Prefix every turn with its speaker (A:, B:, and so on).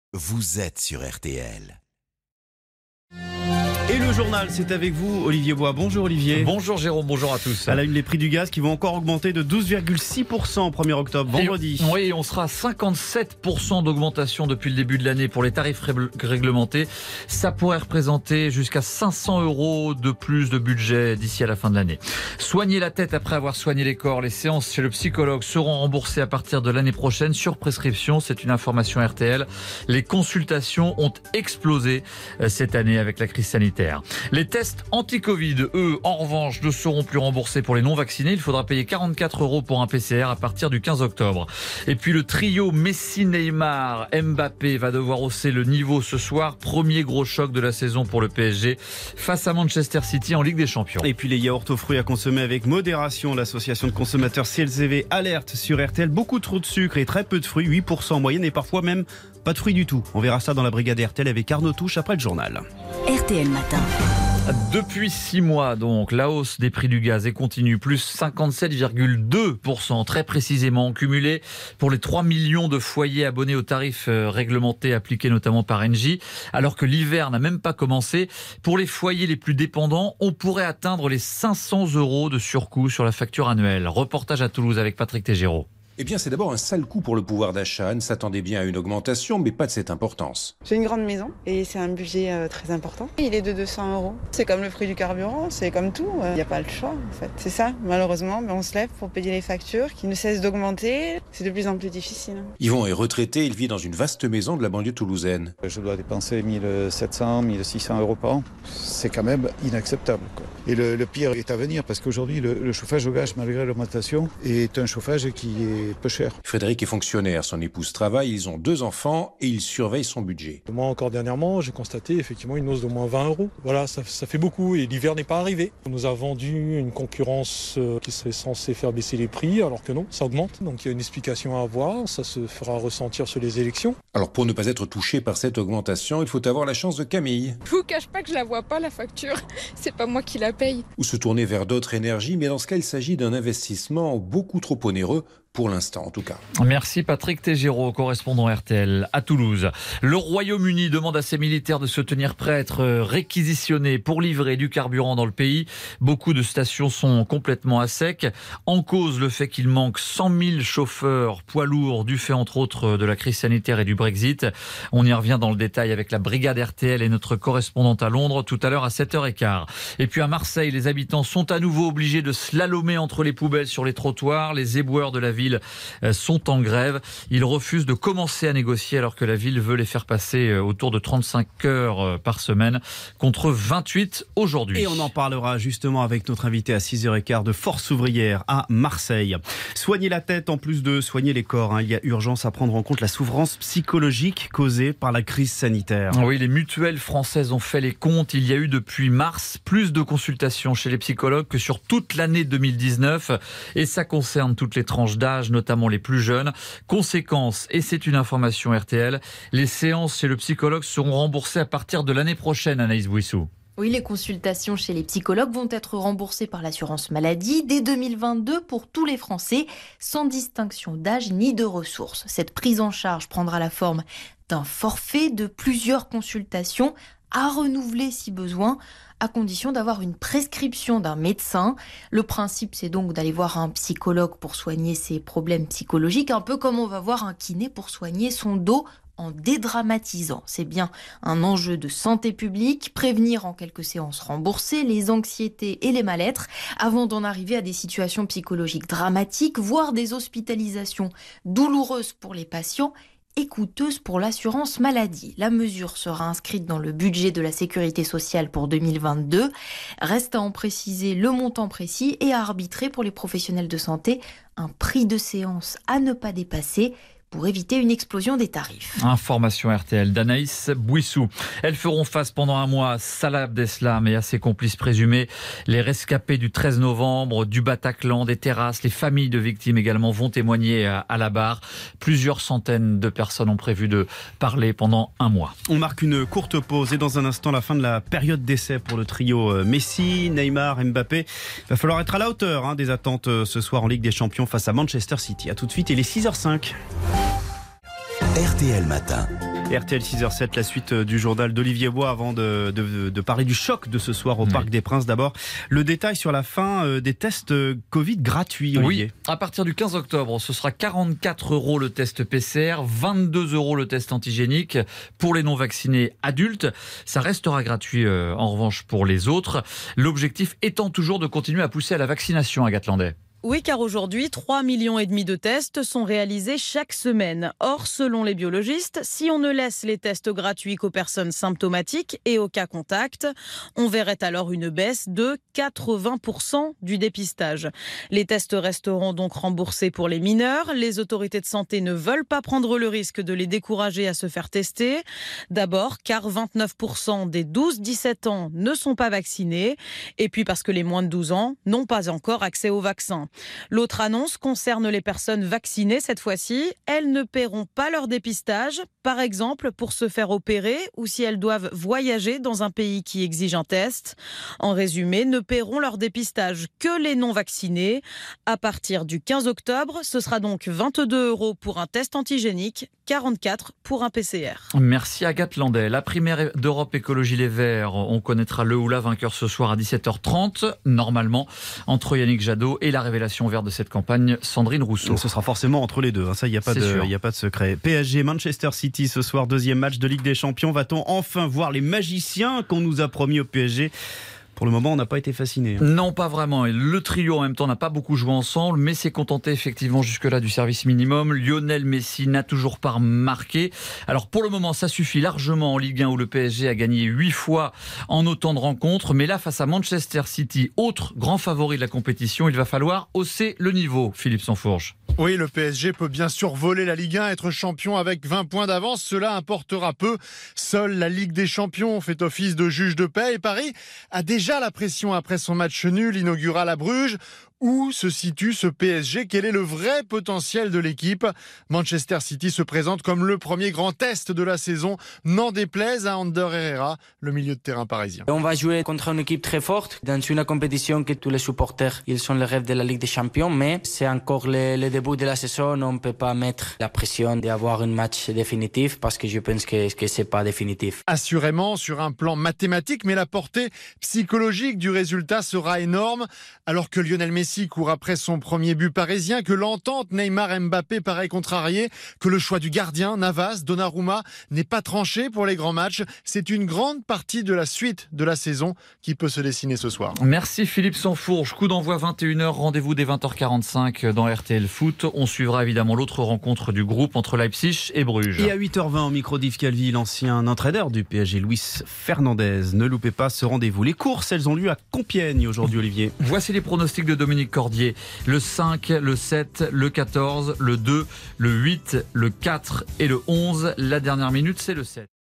A: vous êtes sur RTL.
B: Et le journal, c'est avec vous, Olivier Bois. Bonjour Olivier.
C: Bonjour Jérôme, bonjour à tous.
B: À la une, les prix du gaz qui vont encore augmenter de 12,6% au 1er octobre, vendredi.
C: Oui, on sera à 57% d'augmentation depuis le début de l'année pour les tarifs réglementés. Ça pourrait représenter jusqu'à 500 € de plus de budget d'ici à la fin de l'année. Soigner la tête après avoir soigné les corps. Les séances chez le psychologue seront remboursées à partir de l'année prochaine sur prescription. C'est une information RTL. Les consultations ont explosé cette année avec la crise sanitaire. Les tests anti-Covid, eux, en revanche, ne seront plus remboursés pour les non-vaccinés. Il faudra payer 44 € pour un PCR à partir du 15 octobre. Et puis le trio Messi, Neymar, Mbappé va devoir hausser le niveau ce soir. Premier gros choc de la saison pour le PSG face à Manchester City en Ligue des Champions.
B: Et puis les yaourts aux fruits à consommer avec modération. L'association de consommateurs CLCV alerte sur RTL. Beaucoup trop de sucre et très peu de fruits, 8% en moyenne et parfois même pas de fruits du tout. On verra ça dans la brigade RTL avec Arnaud Touche après le journal.
D: RTL Matin.
C: Depuis 6 mois, donc, la hausse des prix du gaz est continue, plus 57,2%, très précisément, en cumulé pour les 3 millions de foyers abonnés aux tarifs réglementés appliqués notamment par Engie, alors que l'hiver n'a même pas commencé. Pour les foyers les plus dépendants, on pourrait atteindre les 500 € de surcoût sur la facture annuelle. Reportage à Toulouse avec Patrick Tégéraud.
E: Eh bien, c'est d'abord un sale coup pour le pouvoir d'achat. Anne s'attendait bien à une augmentation, mais pas de cette importance.
F: J'ai une grande maison et c'est un budget très important. Il est de 200 €. C'est comme le prix du carburant, c'est comme tout. Il n'y a pas le choix, en fait. C'est ça, malheureusement. Mais on se lève pour payer les factures qui ne cessent d'augmenter. C'est de plus en plus difficile.
E: Yvon est retraité, il vit dans une vaste maison de la banlieue toulousaine.
G: Je dois dépenser 1700, 1600 € par an. C'est quand même inacceptable, quoi. Et le pire est à venir parce qu'aujourd'hui, le chauffage au gaz, malgré l'augmentation, est un chauffage qui est peu cher.
E: Frédéric est fonctionnaire, son épouse travaille, ils ont 2 enfants et il surveille son budget.
H: Moi, encore dernièrement, j'ai constaté effectivement une hausse d'au moins 20 €. Voilà, ça fait beaucoup et l'hiver n'est pas arrivé. On nous a vendu une concurrence qui serait censée faire baisser les prix, alors que non, ça augmente. Donc il y a une explication à avoir, ça se fera ressentir sur les élections.
E: Alors pour ne pas être touché par cette augmentation, il faut avoir la chance de Camille.
I: Je vous cache pas que je la vois pas la facture, c'est pas moi qui la paye.
E: Ou se tourner vers d'autres énergies, mais dans ce cas, il s'agit d'un investissement beaucoup trop onéreux. Pour l'instant, en tout cas.
C: Merci Patrick Tégéraud, correspondant RTL à Toulouse. Le Royaume-Uni demande à ses militaires de se tenir prêts à être réquisitionnés pour livrer du carburant dans le pays. Beaucoup de stations sont complètement à sec. En cause, le fait qu'il manque 100 000 chauffeurs poids lourds du fait entre autres de la crise sanitaire et du Brexit. On y revient dans le détail avec la brigade RTL et notre correspondante à Londres tout à l'heure à 7h15. Et puis à Marseille, les habitants sont à nouveau obligés de slalomer entre les poubelles sur les trottoirs. Les éboueurs de la ville sont en grève. Ils refusent de commencer à négocier alors que la ville veut les faire passer autour de 35 heures par semaine contre 28 aujourd'hui.
B: Et on en parlera justement avec notre invité à 6h15 de Force ouvrière à Marseille. Soigner la tête en plus de soigner les corps. Il y a urgence à prendre en compte la souffrance psychologique causée par la crise sanitaire.
C: Oui, les mutuelles françaises ont fait les comptes. Il y a eu depuis mars plus de consultations chez les psychologues que sur toute l'année 2019 et ça concerne toutes les tranches d'âge, notamment les plus jeunes. Conséquence, et c'est une information RTL, les séances chez le psychologue seront remboursées à partir de l'année prochaine, Anaïs Bouissou.
D: Oui, les consultations chez les psychologues vont être remboursées par l'assurance maladie dès 2022 pour tous les Français, sans distinction d'âge ni de ressources. Cette prise en charge prendra la forme d'un forfait de plusieurs consultations à renouveler si besoin, à condition d'avoir une prescription d'un médecin. Le principe, c'est donc d'aller voir un psychologue pour soigner ses problèmes psychologiques, un peu comme on va voir un kiné pour soigner son dos en dédramatisant. C'est bien un enjeu de santé publique, prévenir en quelques séances remboursées les anxiétés et les mal-être, avant d'en arriver à des situations psychologiques dramatiques, voire des hospitalisations douloureuses pour les patients et coûteuse pour l'assurance maladie. La mesure sera inscrite dans le budget de la sécurité sociale pour 2022. Reste à en préciser le montant précis et à arbitrer pour les professionnels de santé un prix de séance à ne pas dépasser pour éviter une explosion des tarifs.
C: Information RTL d'Anaïs Bouissou. Elles feront face pendant un mois à Salah Abdeslam et à ses complices présumés. Les rescapés du 13 novembre, du Bataclan, des terrasses, les familles de victimes également vont témoigner à la barre. Plusieurs centaines de personnes ont prévu de parler pendant un mois.
B: On marque une courte pause et dans un instant la fin de la période d'essai pour le trio Messi, Neymar, Mbappé. Il va falloir être à la hauteur des attentes ce soir en Ligue des Champions face à Manchester City. A tout de suite, il est 6h05.
A: RTL Matin.
B: RTL 6h07, la suite du journal d'Olivier Bois avant de parler du choc de ce soir au Parc des Princes. D'abord, le détail sur la fin des tests Covid gratuits, Olivier.
C: Oui, à partir du 15 octobre, ce sera 44 € le test PCR, 22 € le test antigénique pour les non-vaccinés adultes. Ça restera gratuit en revanche pour les autres. L'objectif étant toujours de continuer à pousser à la vaccination, Agathe Landais.
J: Oui, car aujourd'hui, 3,5 millions de tests sont réalisés chaque semaine. Or, selon les biologistes, si on ne laisse les tests gratuits qu'aux personnes symptomatiques et aux cas contacts, on verrait alors une baisse de 80% du dépistage. Les tests resteront donc remboursés pour les mineurs. Les autorités de santé ne veulent pas prendre le risque de les décourager à se faire tester. D'abord, car 29% des 12-17 ans ne sont pas vaccinés. Et puis parce que les moins de 12 ans n'ont pas encore accès au vaccin. L'autre annonce concerne les personnes vaccinées cette fois-ci. Elles ne paieront pas leur dépistage, par exemple pour se faire opérer ou si elles doivent voyager dans un pays qui exige un test. En résumé, ne paieront leur dépistage que les non-vaccinés. À partir du 15 octobre, ce sera donc 22 € pour un test antigénique, 44 pour un PCR.
C: Merci Agathe Landais. La primaire d'Europe Écologie Les Verts, on connaîtra le ou la vainqueur ce soir à 17h30, normalement, entre Yannick Jadot et la révélation verte de cette campagne, Sandrine Rousseau.
B: Ce sera forcément entre les deux, ça il n'y a pas de secret. PSG Manchester City ce soir, deuxième match de Ligue des Champions. Va-t-on enfin voir les magiciens qu'on nous a promis au PSG ? Pour le moment, on n'a pas été fasciné.
C: Non, pas vraiment. Et le trio, en même temps, n'a pas beaucoup joué ensemble, mais s'est contenté effectivement jusque-là du service minimum. Lionel Messi n'a toujours pas marqué. Alors, pour le moment, ça suffit largement en Ligue 1 où le PSG a gagné 8 fois en autant de rencontres. Mais là, face à Manchester City, autre grand favori de la compétition, il va falloir hausser le niveau. Philippe Sansfourge.
K: Oui, le PSG peut bien survoler la Ligue 1, être champion avec 20 points d'avance. Cela importera peu. Seule la Ligue des Champions fait office de juge de paix. Et Paris a déjà la pression après son match nul inaugural à Bruges. Où se situe ce PSG ? Quel est le vrai potentiel de l'équipe ? Manchester City se présente comme le premier grand test de la saison, n'en déplaise à Ander Herrera, le milieu de terrain parisien.
L: On va jouer contre une équipe très forte, dans une compétition que tous les supporters, ils sont le rêve de la Ligue des Champions, mais c'est encore le début de la saison, on ne peut pas mettre la pression d'avoir un match définitif, parce que je pense que ce n'est pas définitif.
K: Assurément, sur un plan mathématique, mais la portée psychologique du résultat sera énorme, alors que Lionel Messi court après son premier but parisien, que l'entente Neymar-Mbappé paraît contrariée, que le choix du gardien, Navas, Donnarumma, n'est pas tranché pour les grands matchs. C'est une grande partie de la suite de la saison qui peut se dessiner ce soir.
C: Merci Philippe Sansfourge. Coup d'envoi 21h, rendez-vous dès 20h45 dans RTL Foot. On suivra évidemment l'autre rencontre du groupe entre Leipzig et Bruges.
B: Et à 8h20 au micro d'Yves Calvi, l'ancien entraîneur du PSG, Luis Fernandez. Ne loupez pas ce rendez-vous. Les courses, elles ont lieu à Compiègne aujourd'hui, Olivier.
C: Voici les pronostics de Dominique Cordier. Le 5, le 7, le 14, le 2, le 8, le 4 et le 11. La dernière minute, c'est le 7.